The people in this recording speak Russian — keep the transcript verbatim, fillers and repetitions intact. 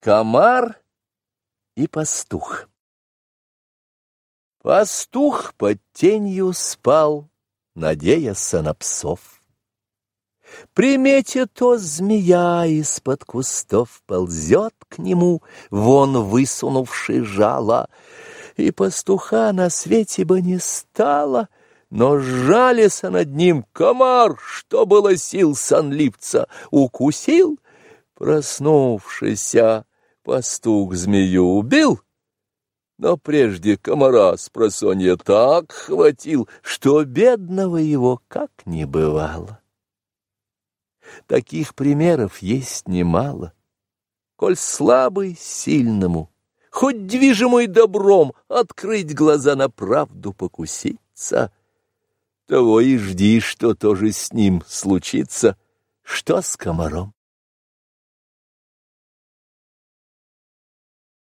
Комар и пастух. Пастух под тенью спал, надеяся на псов. Приметит то змея из-под кустов ползет к нему, вон высунувши жало, и пастуха на свете бы не стало, но сжалился над ним комар, что было сил сонливца, укусил. Проснувшийся пастух змею убил, но прежде комара спросонья так хватил, что бедного его как не бывало. Таких примеров есть немало. Коль слабый сильному, хоть движимый добром, открыть глаза на правду покуситься, того и жди, что тоже с ним случится, что с комаром.